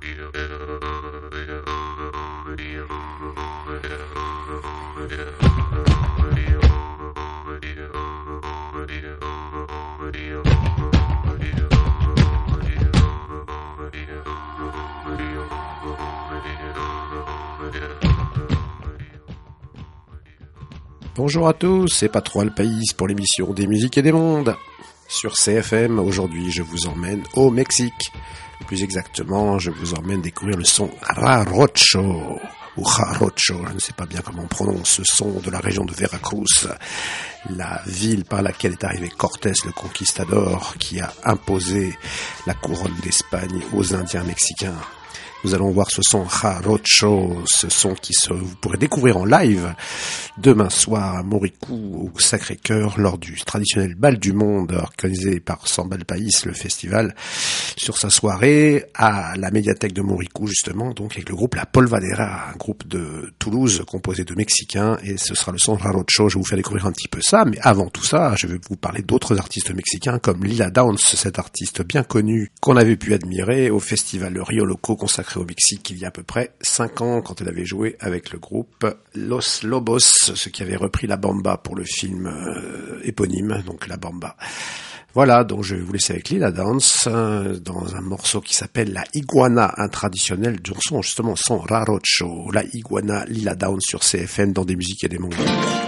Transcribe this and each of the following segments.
Bonjour à tous, c'est Patron Alpaïs pour l'émission des musiques et des mondes. Sur CFM, aujourd'hui je vous emmène au Mexique. Plus exactement, je vous emmène découvrir le son jarocho, ou jarocho, je ne sais pas bien comment on prononce ce son de la région de Veracruz, la ville par laquelle est arrivé Cortés le Conquistador, qui a imposé la couronne d'Espagne aux Indiens mexicains. Nous allons voir ce son jarocho, ce son vous pourrez découvrir en live demain soir à Moricou au Sacré-Cœur lors du traditionnel bal du monde organisé par Sambal País, le festival, sur sa soirée à la médiathèque de Moricou justement, donc avec le groupe La Polvadera, un groupe de Toulouse composé de Mexicains, et ce sera le son jarocho. Je vais vous faire découvrir un petit peu ça, mais avant tout ça, je vais vous parler d'autres artistes mexicains comme Lila Downs, cette artiste bien connue qu'on avait pu admirer au festival Rio Loco consacré au Mexique il y a à peu près 5 ans quand elle avait joué avec le groupe Los Lobos, ceux qui avaient repris La Bamba pour le film éponyme, donc La Bamba. Voilà, donc je vais vous laisser avec Lila Downs dans un morceau qui s'appelle La Iguana, un traditionnel chanson justement son jarocho. La Iguana, Lila Downs sur CFM dans des musiques et des mondes.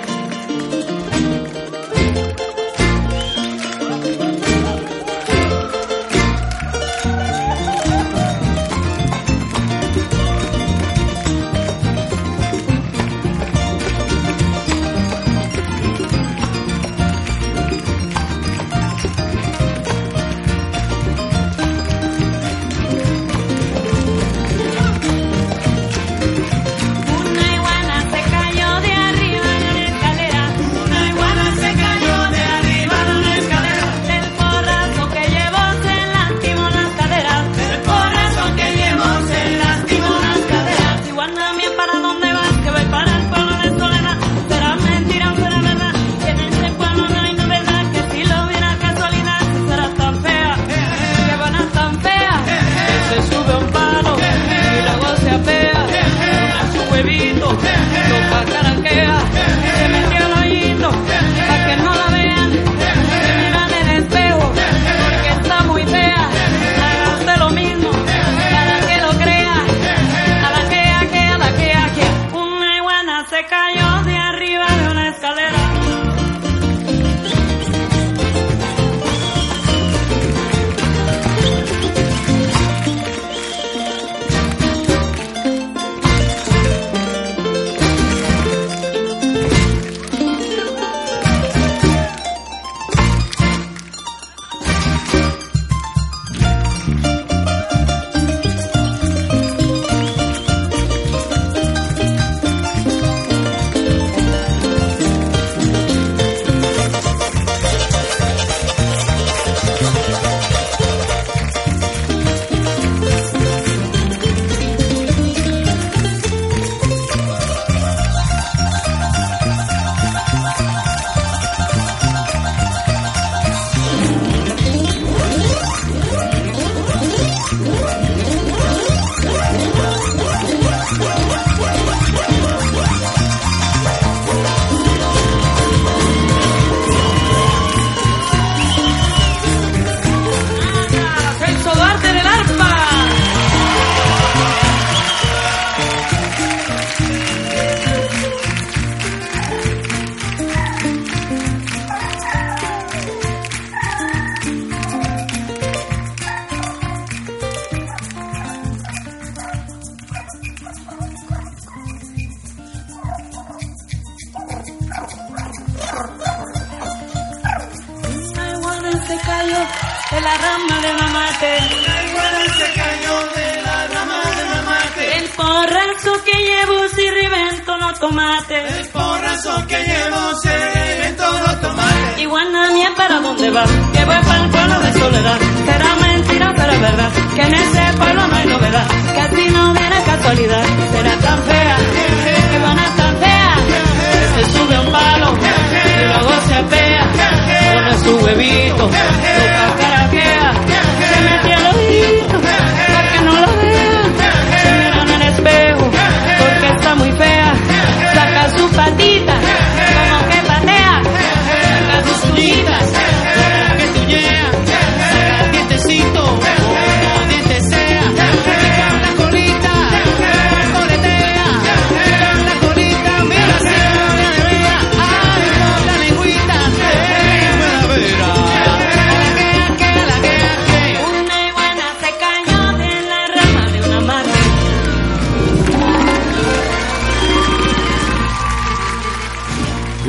se cayó de la rama de mamate. La iguana se cayó de la rama de mamate. El porrazo que llevo si revento no tomate. El porrazo que llevo se reventó los tomates. Iguana mía, ¿para dónde vas? Que voy para el pueblo de Soledad. Será mentira, pero es verdad, que en ese pueblo no hay novedad, que así no viene casualidad. Será tan fea, que buena tan fea, que se sube a un palo y luego se apea, pone su huevito, lo cascaraquea, se mete al ojito para que no lo vean,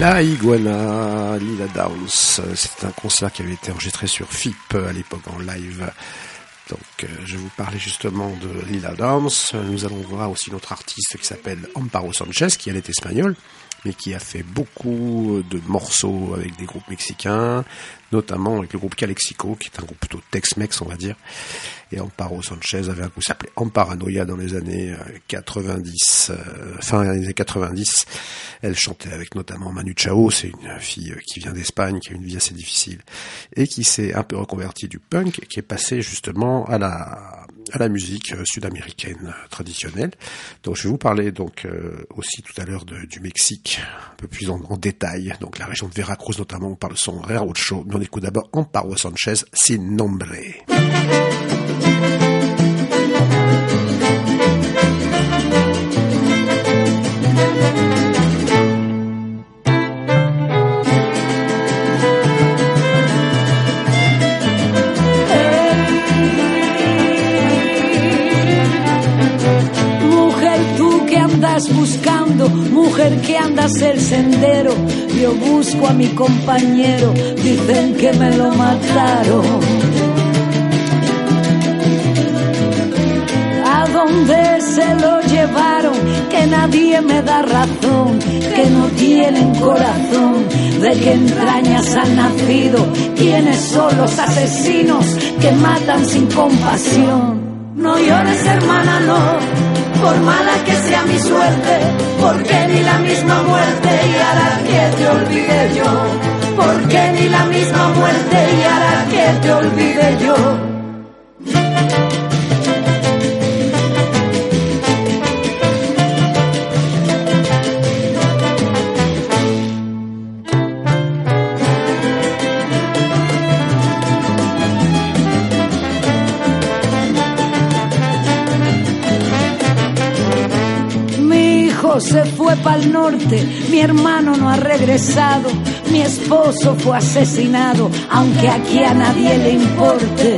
La Iguana, Lila Downs, c'est un concert qui avait été enregistré sur FIP à l'époque en live. Donc je vais vous parler justement de Lila Downs. Nous allons voir aussi notre artiste qui s'appelle Amparo Sanchez, qui elle est espagnole, mais qui a fait beaucoup de morceaux avec des groupes mexicains, notamment avec le groupe Calexico, qui est un groupe plutôt Tex-Mex, on va dire. Et Amparo Sanchez avait un groupe qui s'appelait Amparanoia dans les années 90, fin des années 90. Elle chantait avec notamment Manu Chao, c'est une fille qui vient d'Espagne, qui a une vie assez difficile, et qui s'est un peu reconvertie du punk, qui est passée justement à la musique sud-américaine traditionnelle. Donc je vais vous parler donc aussi tout à l'heure du Mexique, un peu plus en détail. Donc la région de Veracruz notamment, on parle de son Rarocho. Mais on écoute d'abord Amparo Sanchez, Sin Nombre. Buscando, mujer que andas el sendero, yo busco a mi compañero, dicen que me lo mataron. ¿A dónde se lo llevaron? Que nadie me da razón, que no tienen corazón, de qué entrañas han nacido, quiénes son los asesinos que matan sin compasión. No llores, hermana, no, por mala que sea mi suerte, porque ni la misma muerte y hará que te olvide yo, porque ni la misma muerte y hará que te olvide yo. Se fue pa'l norte, mi hermano no ha regresado, mi esposo fue asesinado, aunque aquí a nadie le importe.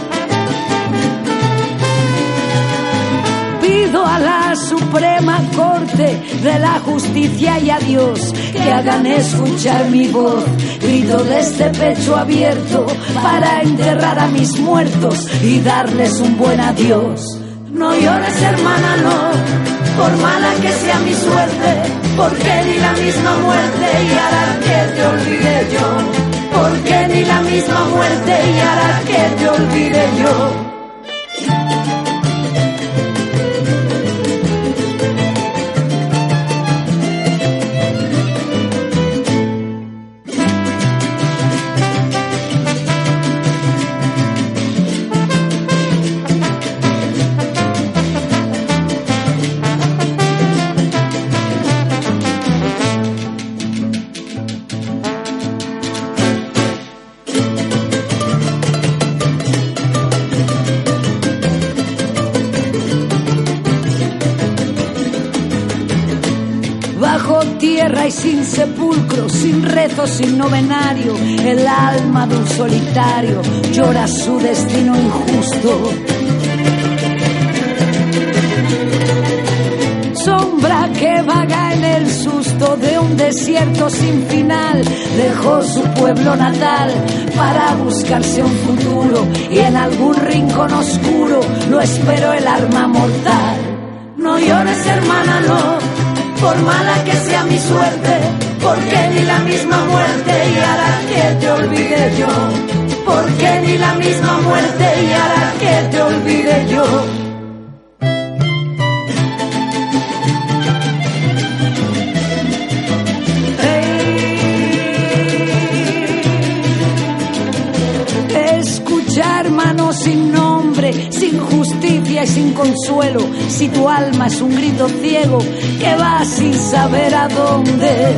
Pido a la Suprema Corte de la Justicia y a Dios que hagan escuchar mi voz, grito de este pecho abierto para enterrar a mis muertos y darles un buen adiós. No llores, hermana, no, por mala que sea mi suerte, porque ni la misma muerte y hará que te olvide yo, porque ni la misma muerte y hará que te olvide yo. Y sin sepulcro, sin rezo, sin novenario, el alma de un solitario llora su destino injusto. Sombra que vaga en el susto de un desierto sin final, dejó su pueblo natal para buscarse un futuro y en algún rincón oscuro lo esperó el arma mortal. No llores, hermana, no, por mala que sea mi suerte, porque ni la misma muerte y hará que te olvide yo, porque ni la misma muerte y hará que te olvide yo. Escuchar, mano sin nombre, sin justicia y sin consuelo, si tu alma es un grito ciego que va sin saber a dónde.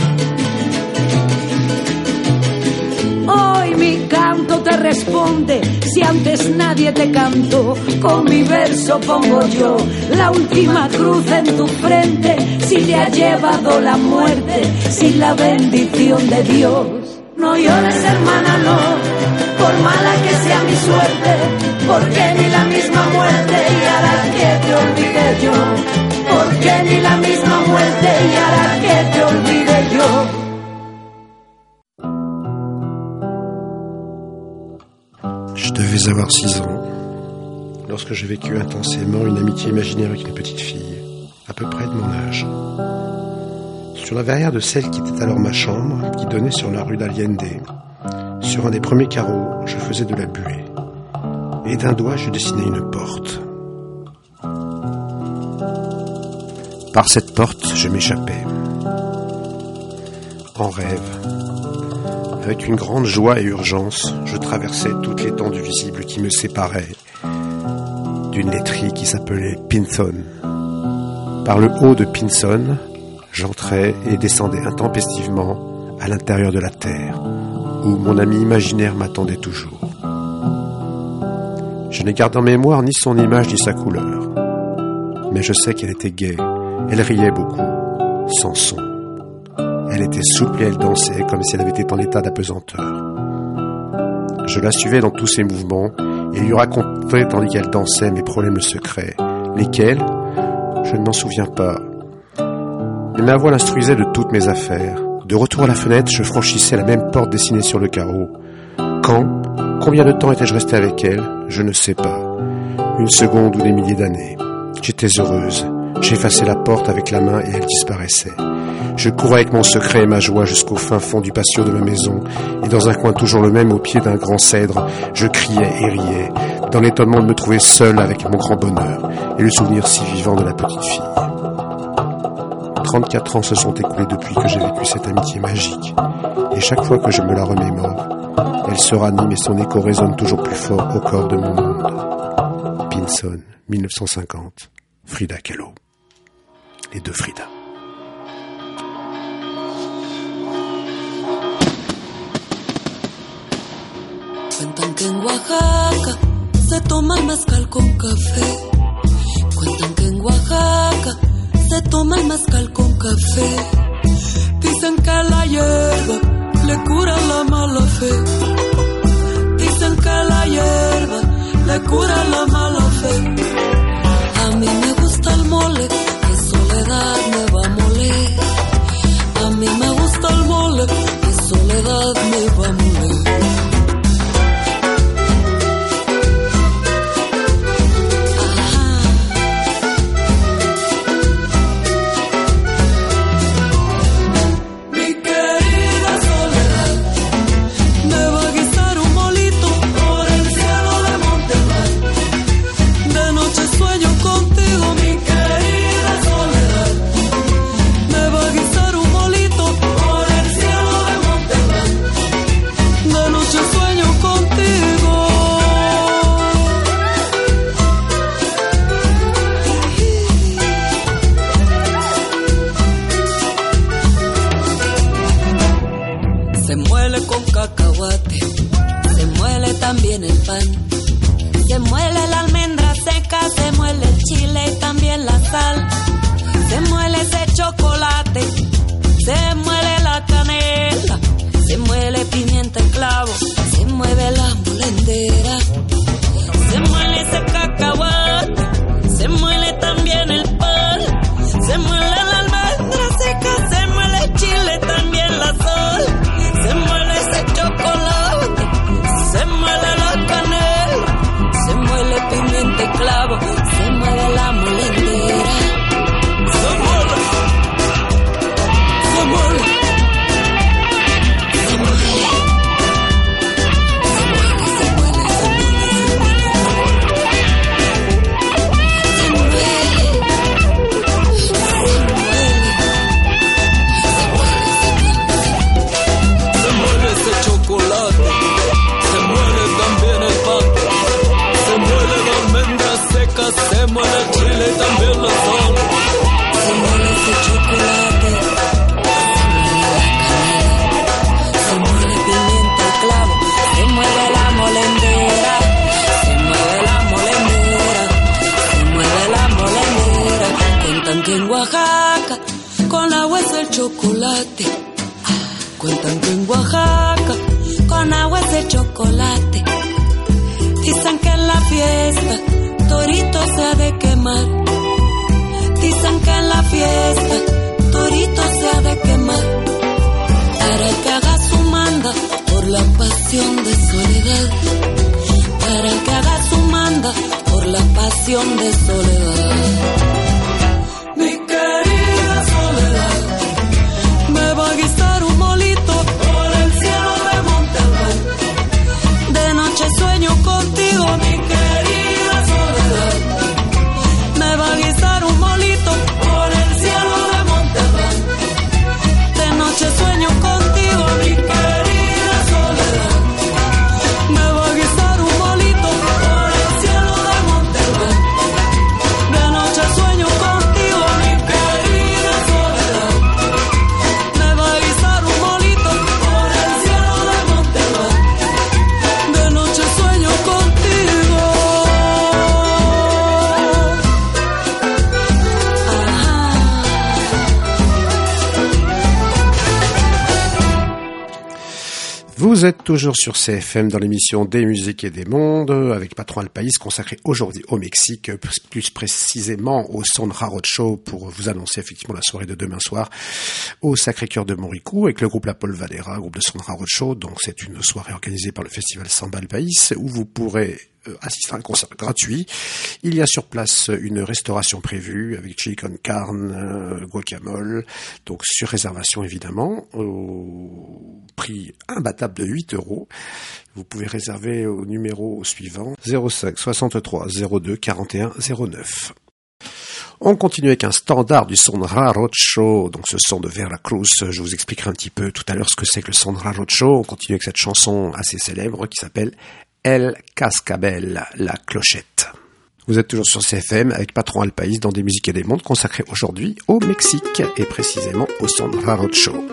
Hoy mi canto te responde, si antes nadie te cantó, con mi verso pongo yo la última cruz en tu frente, si te ha llevado la muerte, sin la bendición de Dios. No llores, hermana, no, por mala que sea mi suerte, porque ni la misma muerte y hará que te olvide yo, porque ni la misma muerte y hará que te olvide yo. devais avoir 6 ans, lorsque j'ai vécu intensément une amitié imaginaire avec une petite fille, à peu près de mon âge. Sur la verrière de celle qui était alors ma chambre, qui donnait sur la rue d'Allende, sur un des premiers carreaux, je faisais de la buée. Et d'un doigt, je dessinais une porte. Par cette porte, je m'échappais. En rêve. Avec une grande joie et urgence, je traversais toute l'étendue visible qui me séparait d'une laiterie qui s'appelait Pinson. Par le haut de Pinson, j'entrais et descendais intempestivement à l'intérieur de la terre, où mon ami imaginaire m'attendait toujours. Je n'ai gardé en mémoire ni son image ni sa couleur, mais je sais qu'elle était gaie, elle riait beaucoup, sans son. Elle était souple et elle dansait comme si elle avait été en état d'apesanteur. Je la suivais dans tous ses mouvements et lui racontais tandis qu'elle dansait mes problèmes secrets, lesquels, je ne m'en souviens pas. Mais ma voix l'instruisait de toutes mes affaires. De retour à la fenêtre, je franchissais la même porte dessinée sur le carreau. Quand, combien de temps étais-je resté avec elle? Je ne sais pas. Une seconde ou des milliers d'années. J'étais heureuse. J'effaçais la porte avec la main et elle disparaissait. Je courais avec mon secret et ma joie jusqu'au fin fond du patio de ma maison, et dans un coin toujours le même, au pied d'un grand cèdre, je criais et riais, dans l'étonnement de me trouver seul avec mon grand bonheur, et le souvenir si vivant de la petite fille. 34 ans se sont écoulés depuis que j'ai vécu cette amitié magique, et chaque fois que je me la remémore, elle se ranime et son écho résonne toujours plus fort au corps de mon monde. Pinson, 1950, Frida Kahlo. Les deux Frida. Cuentan que en Oaxaca se toma el mezcal con café. Cuentan que en Oaxaca se toma el mezcal con café. Dicen que la hierba le cura la mala fe. Dicen que la hierba le cura la mala fe. A mí me gusta el mole, que soledad me va a moler. A mí me gusta el mole, que soledad me va a moler. También el pan, se muele la almendra seca, se muele el chile y también la sal, se muele ese chocolate, se muele la canela, se muele pimienta en clavo, se mueve la molendera, se muele ese cacahuate, se muele también el pan, se muele la almendra seca, se muele el chile también la sal, se muele ese chocolate, se muele la canela, se muele pimienta y clavo, se muele la molendera. Se muele, se muele, se muele, se muele, se muele, se muele, se muele ese chocolate. Se muele el chile y también la sal. Se muele ese chocolate, se muele la canela, se muele pimienta y clavo, se muele la molendera, se muele la molendera, se muele la molendera. Cuentan que en Oaxaca con agua es el chocolate. Cuentan que en Oaxaca con agua es el chocolate. Dicen que en la fiesta torito se ha de quemar. Dicen que en la fiesta torito se ha de quemar. Para que haga su manda por la pasión de soledad. Para sensación de soledad. Mi querida soledad, me va a guisar un molito por el cielo de Montalbán. De noche sueño contigo, mi querida soledad, me va a guisar un molito por el cielo de Montalbán. De noche sueño contigo, mi querida soledad, me va a guisar un molito por el cielo de Montalbán. De noche sueño contigo, mi querida soledad, me va a guisar un molito por el cielo de Montalbán. De noche sueño contigo. Vous êtes toujours sur CFM dans l'émission Des musiques et des mondes avec Patron Alpaïs consacré aujourd'hui au Mexique, plus précisément au Sondra Roadshow pour vous annoncer effectivement la soirée de demain soir au Sacré-Cœur de Montricou avec le groupe La Polvadera, groupe de Sondra Roadshow. Donc c'est une soirée organisée par le festival Samba Alpaïs où vous pourrez assister à un concert gratuit. Il y a sur place une restauration prévue avec chili con carne, guacamole, donc sur réservation évidemment, au prix imbattable de 8 €. Vous pouvez réserver au numéro suivant 05 63 02 41 09. On continue avec un standard du Sondra Roadshow, donc ce son de Veracruz. Je vous expliquerai un petit peu tout à l'heure ce que c'est que le Sondra Roadshow. On continue avec cette chanson assez célèbre qui s'appelle El Cascabel, la clochette. Vous êtes toujours sur CFM avec Patron Alpaïs dans Des musiques et des mondes consacré aujourd'hui au Mexique et précisément au Sondra Roadshow.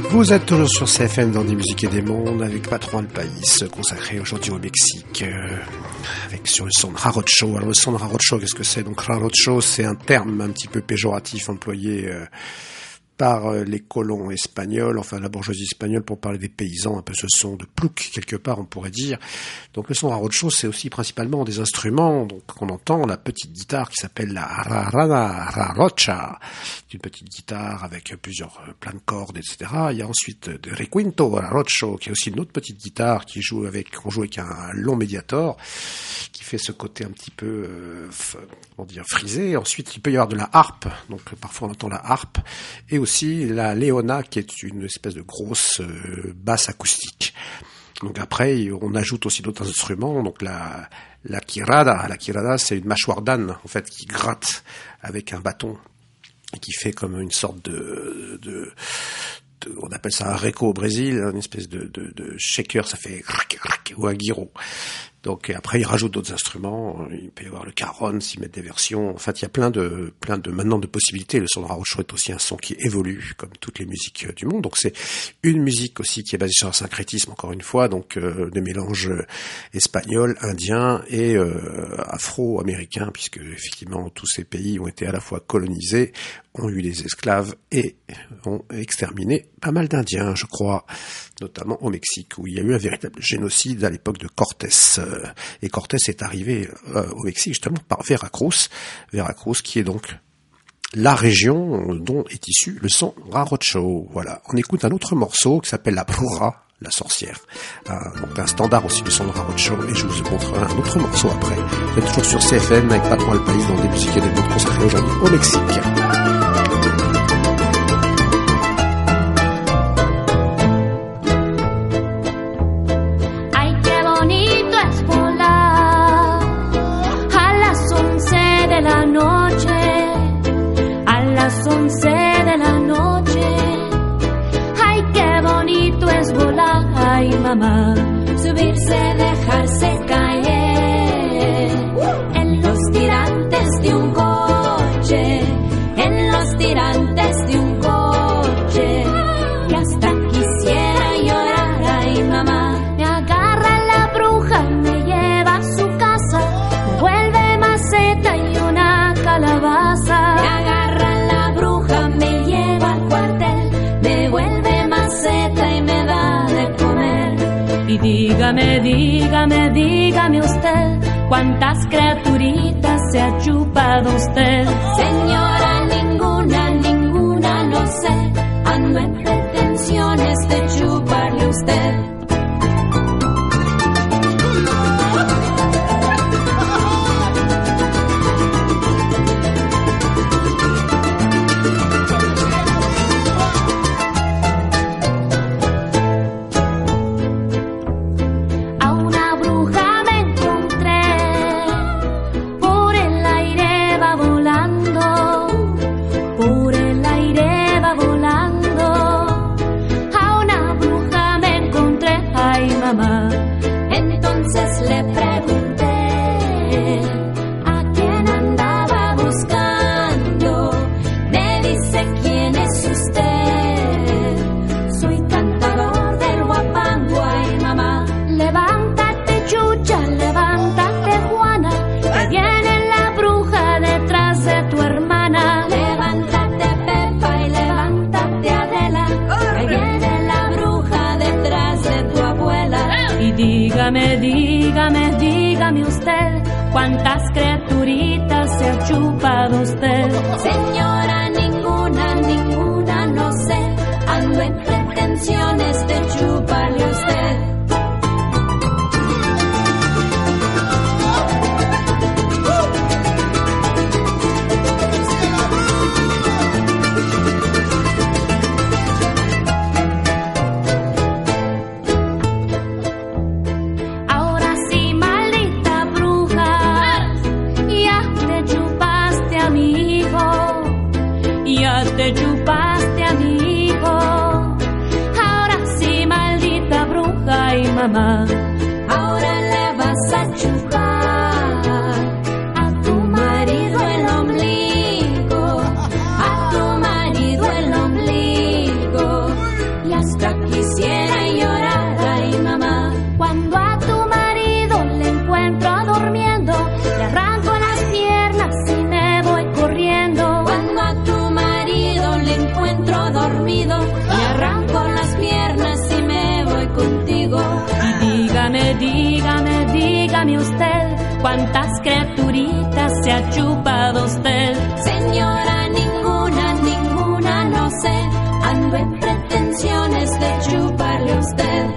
Vous êtes toujours sur CFM dans des musiques et des mondes avec Patron le País, consacré aujourd'hui au Mexique, avec sur le son de Jarocho. Alors le son de Jarocho, qu'est-ce que c'est? Donc Jarocho, c'est un terme un petit peu péjoratif employé par les colons espagnols, enfin la bourgeoisie espagnole, pour parler des paysans, un peu ce son de plouc quelque part on pourrait dire. Donc le son jarocho, c'est aussi principalement des instruments donc qu'on entend, la petite guitare qui s'appelle la jarocha, une petite guitare avec plein de cordes, etc. Il y a ensuite le requinto jarocho, qui est aussi une autre petite guitare qu'on joue avec un long médiator, qui fait ce côté un petit peu frisé. Ensuite il peut y avoir de la harpe, donc parfois on entend la harpe, et aussi la leona, qui est une espèce de grosse basse acoustique. Donc après, on ajoute aussi d'autres instruments. Donc la quirada. La quirada, c'est une mâchoire d'âne, en fait, qui gratte avec un bâton et qui fait comme une sorte on appelle ça un reco au Brésil, une espèce de shaker, ça fait ou un guiro. Donc après ils rajoutent d'autres instruments, il peut y avoir le caron, s'ils mettent des versions. En fait, il y a plein de maintenant de possibilités. Le son de jarocho est aussi un son qui évolue comme toutes les musiques du monde. Donc c'est une musique aussi qui est basée sur un syncrétisme, encore une fois, donc des mélanges espagnol, indien et afro-américain, puisque effectivement tous ces pays ont été à la fois colonisés, ont eu des esclaves et ont exterminé pas mal d'Indiens, je crois, notamment au Mexique, où il y a eu un véritable génocide à l'époque de Cortés. Et Cortés est arrivé au Mexique justement par Veracruz, qui est donc la région dont est issu le son jarocho. Voilà, on écoute un autre morceau qui s'appelle La Bruja, la sorcière. Donc un standard aussi du son de jarocho, et je vous montrerai un autre morceau après. Vous êtes toujours sur CFM avec Patron le País dans des musiques et des mondes consacrés aujourd'hui au Mexique. Ay, mamá, subirse, dejarse caer en los tirantes de un coche, en los tirantes de un coche, que hasta quisiera llorar. Ay, mamá, me agarra la bruja, me lleva a su casa, me vuelve maceta y una calabaza. Me agarra la bruja, me lleva al cuartel, me vuelve maceta y me da de comer. Y dígame usted, ¿cuántas criaturitas se ha chupado usted? Señora, ninguna, no sé, ando en pretensiones de chuparle a usted. Entonces le pregunté a quién andaba buscando. Me dice, ¿quién es usted? Soy cantador del huapango. Ay, mamá, levántate, chucha, levántate, Juana, que viene la bruja detrás de tu hermana. Levántate, Pepa, y levántate, Adela, que viene la bruja detrás de tu abuela. Y dígame usted, ¿cuántas criaturitas se ha chupado usted? Señora, ninguna, no sé, ando en pretensiones de chuparle a usted. Te chupaste a mi hijo, ahora sí, maldita bruja. Y mamá, ahora le vas a chupar a tu marido el ombligo, a tu marido el ombligo, y a dígame usted, ¿cuántas criaturitas se ha chupado usted? Señora, ninguna, no sé, ando en pretensiones de chuparle a usted.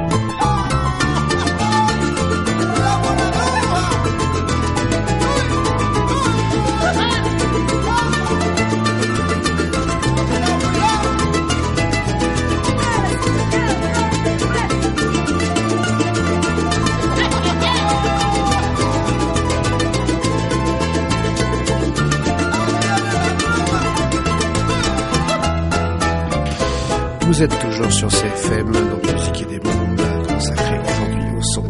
Vous êtes toujours sur CFM, donc Musique et des Mondes, consacré aujourd'hui au son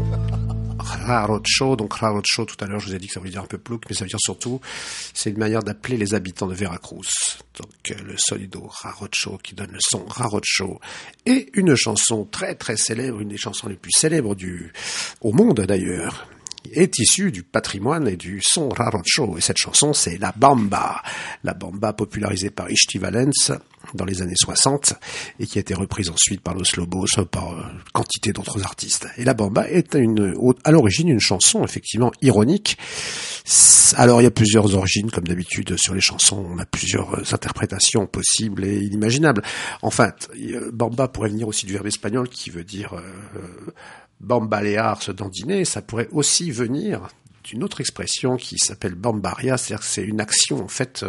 Jarocho. Donc Jarocho, tout à l'heure je vous ai dit que ça voulait dire un peu plouc, mais ça veut dire surtout, c'est une manière d'appeler les habitants de Veracruz. Donc le solido Jarocho qui donne le son Jarocho. Et une chanson très très célèbre, une des chansons les plus célèbres au monde d'ailleurs, est issue du patrimoine et du son Jarocho. Et cette chanson, c'est La Bamba. La Bamba popularisée par Ixti Valens dans les années 60 et qui a été reprise ensuite par Los Lobos, par quantité d'autres artistes. Et La Bamba est à l'origine une chanson effectivement ironique. Alors il y a plusieurs origines, comme d'habitude sur les chansons, on a plusieurs interprétations possibles et inimaginables. En fait, Bamba pourrait venir aussi du verbe espagnol qui veut dire bambalear, se dandiner. Ça pourrait aussi venir d'une autre expression qui s'appelle bambaria, c'est-à-dire que c'est une action en fait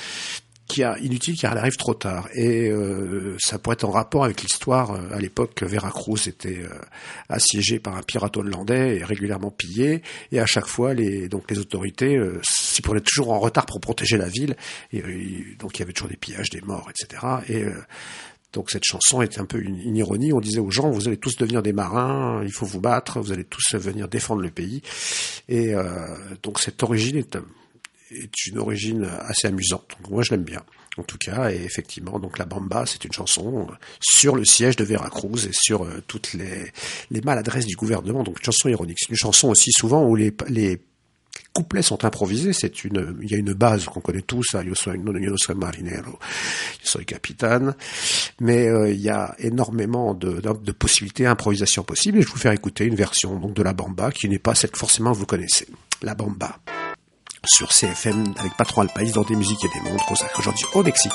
inutile car elle arrive trop tard. Et ça pourrait être en rapport avec l'histoire. À l'époque, Veracruz était assiégée par un pirate hollandais et régulièrement pillé. Et à chaque fois, les autorités s'y prenaient toujours en retard pour protéger la ville. Et donc il y avait toujours des pillages, des morts, etc. Et donc cette chanson était un peu une ironie. On disait aux gens, vous allez tous devenir des marins, il faut vous battre, vous allez tous venir défendre le pays. Et donc cette origine est une origine assez amusante. Donc moi je l'aime bien. En tout cas, et effectivement, donc La Bamba, c'est une chanson sur le siège de Veracruz et sur toutes les maladresses du gouvernement. Donc une chanson ironique. C'est une chanson aussi souvent où les couplets sont improvisés. Il y a une base qu'on connaît tous, yo soy marinero, yo soy capitaine, mais il y a énormément de possibilités, d'improvisation possibles. Et je vais vous faire écouter une version donc de La Bamba qui n'est pas celle que forcément vous connaissez. La Bamba sur CFM avec Patron Alpaïs dans des musiques et des mondes consacrés aujourd'hui au Mexique.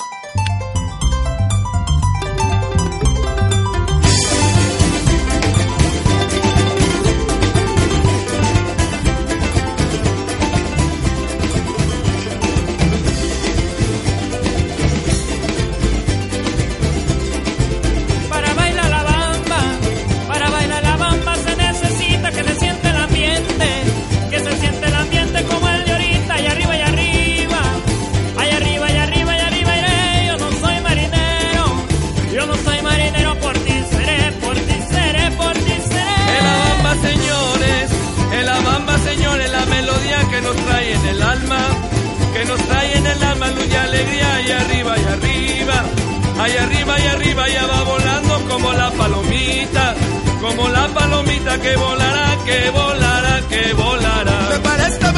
Que nos trae en el alma luz y alegría, y arriba, allá arriba, y arriba, ya va volando como la palomita que volará, que volará, que volará. Me paré esta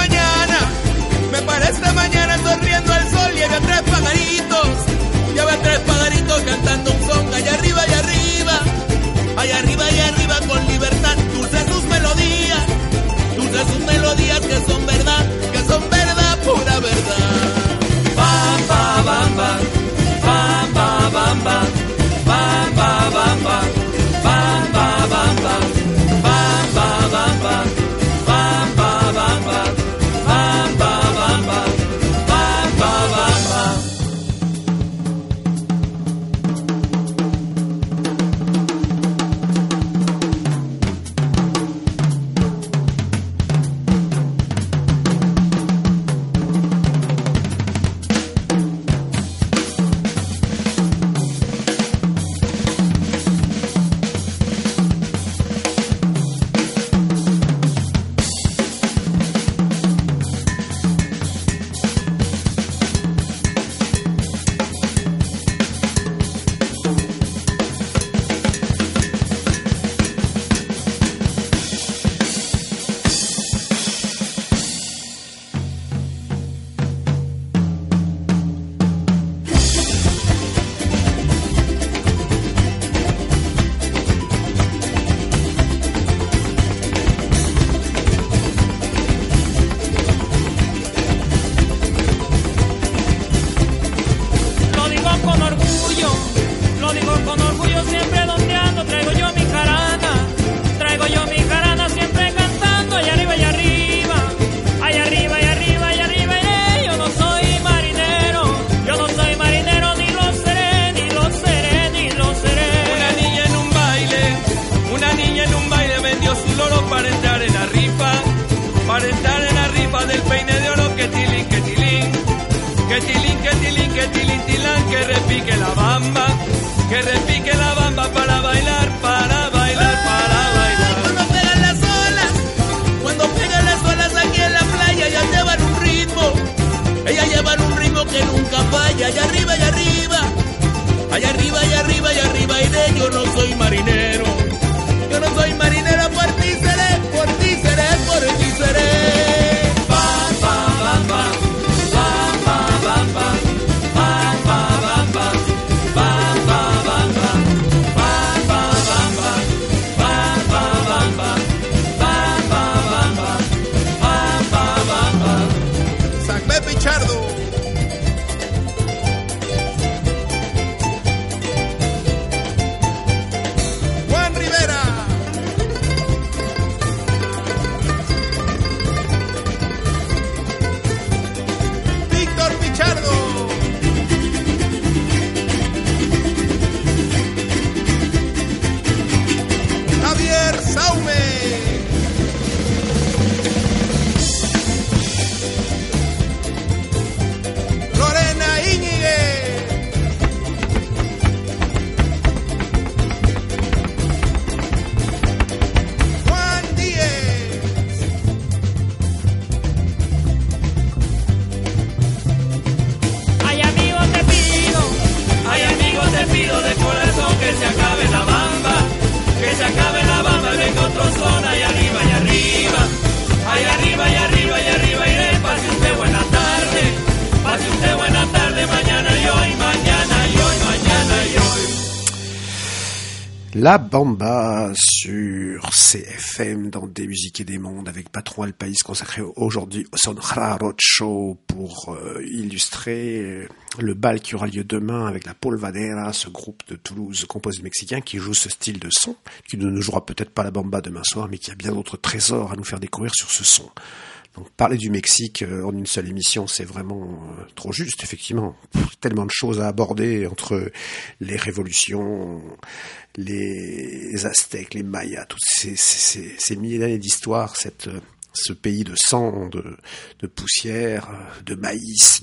mañana sonriendo al sol y había tres pajaritos cantando un son, allá arriba, y arriba con libertad, dulces sus melodías que son verdad, pura verdad. Bamba, bamba, bamba, bamba, bamba, bamba, bamba, bamba, bamba, bamba, bamba, bamba, bamba, bamba, bamba, bamba. lo digo con orgullo siempre donde ando, traigo yo mi jarana siempre cantando, allá arriba, allá arriba, allá arriba, allá arriba, allá arriba iré. Yo no soy marinero, ni lo seré, ni lo seré, ni lo seré. Una niña en un baile vendió su loro para entrar en la rifa del peine de oro, que tilín, que tilín, que tilín, que tilín, que tilín, tilán, que repique la bamba para bailar, para bailar, para bailar. Cuando pegan las olas aquí en la playa, ellas llevan un ritmo que nunca falla, allá arriba, allá arriba, allá arriba, allá arriba, allá arriba iré. Yo no soy marinero, por ti seré, por ti seré, por ti seré. La Bamba sur CFM dans Des Musiques et des Mondes avec Patron El País consacré aujourd'hui au Son Jarocho pour illustrer le bal qui aura lieu demain avec la Polvadera, ce groupe de Toulouse composé mexicain qui joue ce style de son, qui ne nous jouera peut-être pas la Bamba demain soir, mais qui a bien d'autres trésors à nous faire découvrir sur ce son. Donc parler du Mexique en une seule émission, c'est vraiment trop juste, effectivement. Tellement de choses à aborder entre les révolutions, les Aztèques, les Mayas, toutes ces milliers d'années d'histoire, ce pays de sang, de poussière, de maïs,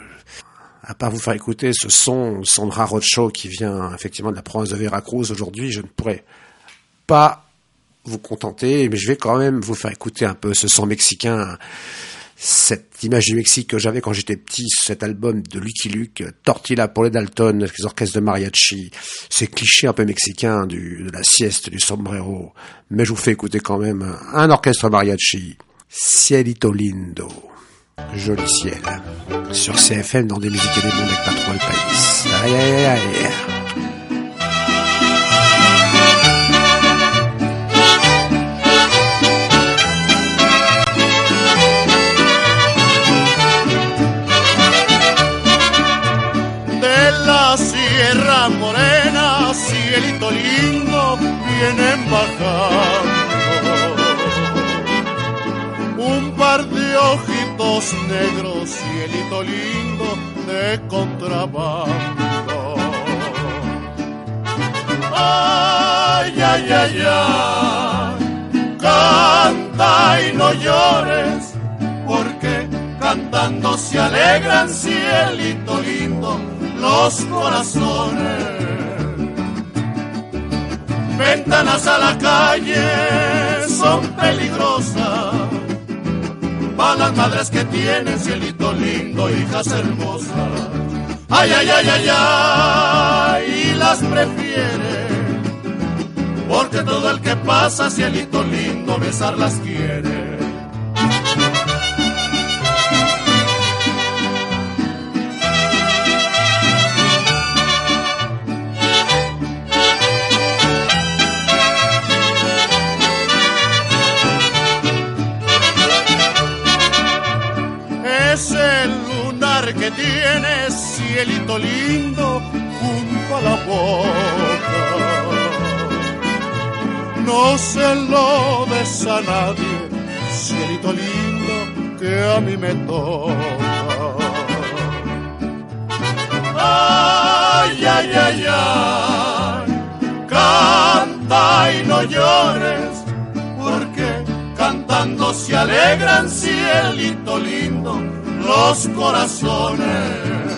à part vous faire écouter ce son de Jarocho qui vient effectivement de la province de Veracruz aujourd'hui, je ne pourrais pas vous contenter, mais je vais quand même vous faire écouter un peu ce son mexicain, cette image du Mexique que j'avais quand j'étais petit, cet album de Lucky Luke, Tortilla pour les Dalton, les orchestres de mariachi, ces clichés un peu mexicains de la sieste, du sombrero, mais je vous fais écouter quand même un orchestre mariachi, Cielito Lindo, joli ciel, sur CFM dans Des Musiques et des Mondes avec Patron El País. Aïe aïe aïe. Sierra Morena, cielito lindo, vienen bajando un par de ojitos negros, cielito lindo, de contrabando. Ay, ay, ay, ay, canta y no llores, porque cantando se alegran, cielito lindo, los corazones. Ventanas a la calle son peligrosas, para las madres que tienen, cielito lindo, hijas hermosas. Ay, ay, ay, ay, ay, y las prefiere, porque todo el que pasa, cielito lindo, besarlas quiere. Es el lunar que tienes, cielito lindo, junto a la boca. no se lo des a nadie, cielito lindo que a mí me toca. Ay, ay, ay, ay, canta y no llores, porque cantando se alegran, cielito lindo, los corazones.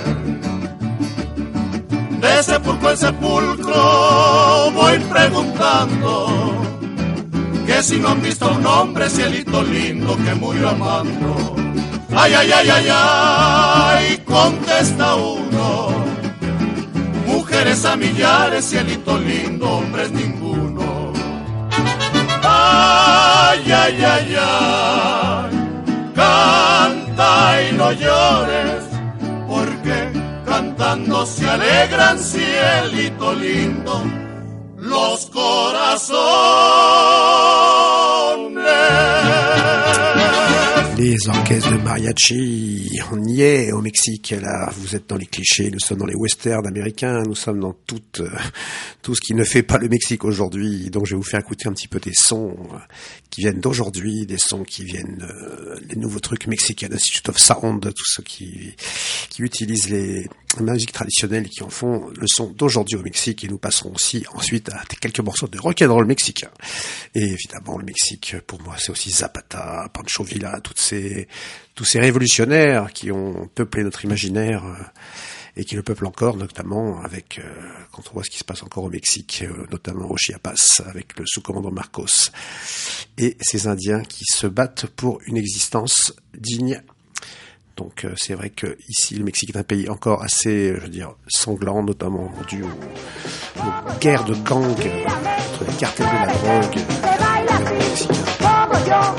De sepulcro en sepulcro voy preguntando que si no han visto a un hombre, cielito lindo, que murió amando. Ay, ay, ay, ay, ay, contesta uno, mujeres a millares, cielito lindo, hombres ninguno. Ay, ay, ay, ay, canta y no llores, porque cantando se alegran, cielito lindo, los corazones. Les orchestres de mariachi, on y est au Mexique, là, vous êtes dans les clichés, nous sommes dans les westerns américains, nous sommes dans tout ce qui ne fait pas le Mexique aujourd'hui, donc je vais vous faire écouter un petit peu des sons qui viennent d'aujourd'hui, des sons qui viennent, les nouveaux trucs Mexican Institute of Sound, tous ceux qui utilisent les musiques traditionnelles et qui en font le son d'aujourd'hui au Mexique, et nous passerons aussi ensuite à quelques morceaux de rock'n'roll mexicain. Et évidemment, le Mexique, pour moi, c'est aussi Zapata, Pancho Villa, tous ces révolutionnaires qui ont peuplé notre imaginaire et qui le peuplent encore, notamment avec, quand on voit ce qui se passe encore au Mexique, notamment au Chiapas, avec le sous-commandant Marcos, et ces Indiens qui se battent pour une existence digne. Donc c'est vrai que ici le Mexique est un pays encore assez, je veux dire, sanglant, notamment dû aux guerres de gangs entre les cartels de la drogue et les Mexicains.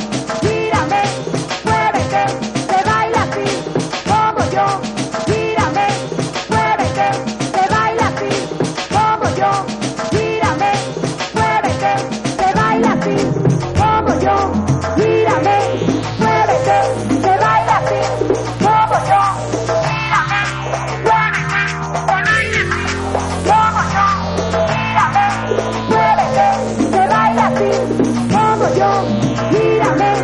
Mírame,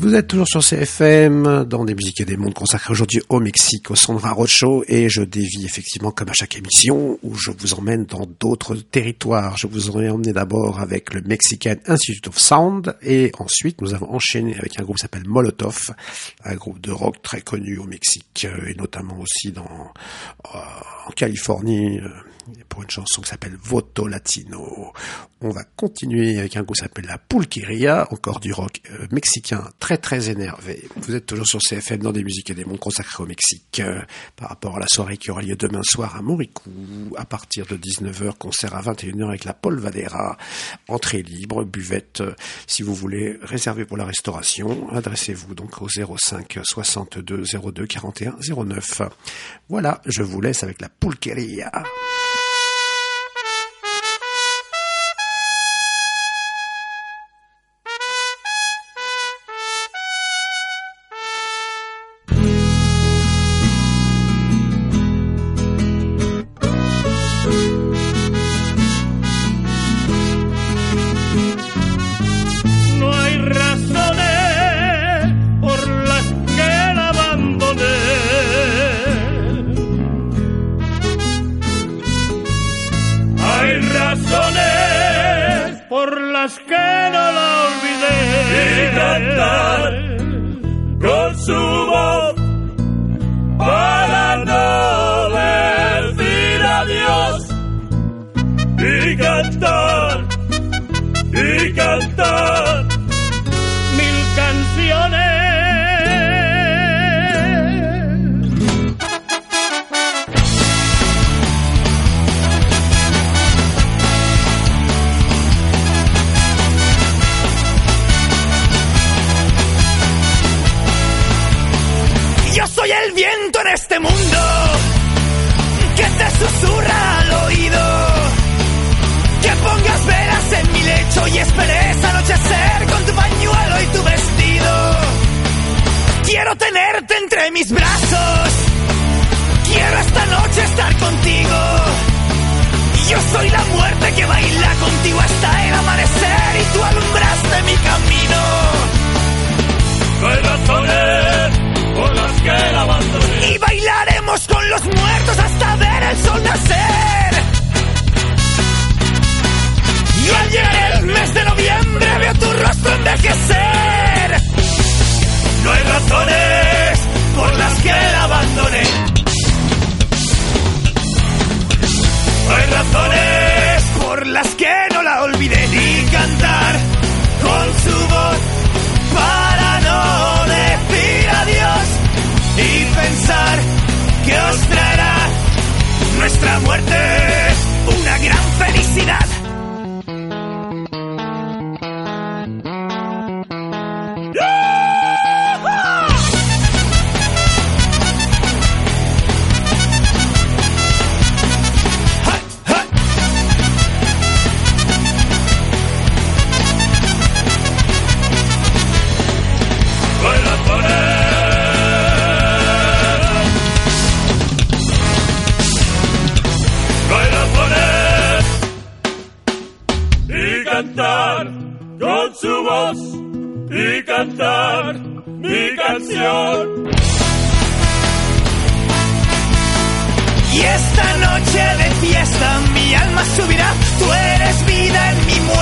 Vous êtes toujours sur CFM, dans des musiques et des mondes consacrés aujourd'hui au Mexique, au Sandra Roadshow, et je dévie effectivement comme à chaque émission où je vous emmène dans d'autres territoires. Je vous aurais emmené d'abord avec le Mexican Institute of Sound, et ensuite nous avons enchaîné avec un groupe qui s'appelle Molotov, un groupe de rock très connu au Mexique, et notamment aussi en Californie, pour une chanson qui s'appelle Voto Latino. On va continuer avec un groupe qui s'appelle La Pulqueria, encore du rock mexicain très très énervé. Vous êtes toujours sur CFM dans des musiques et des mondes consacrés au Mexique, par rapport à la soirée qui aura lieu demain soir à Moricou, à partir de 19h, concert à 21h avec la Polvadera, entrée libre, buvette, si vous voulez réserver pour la restauration, adressez-vous donc au 05 62 02 41 09. Voilà, je vous laisse avec La Pulqueria.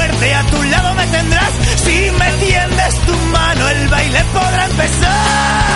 Si me tiendes tu mano, el baile podrá empezar.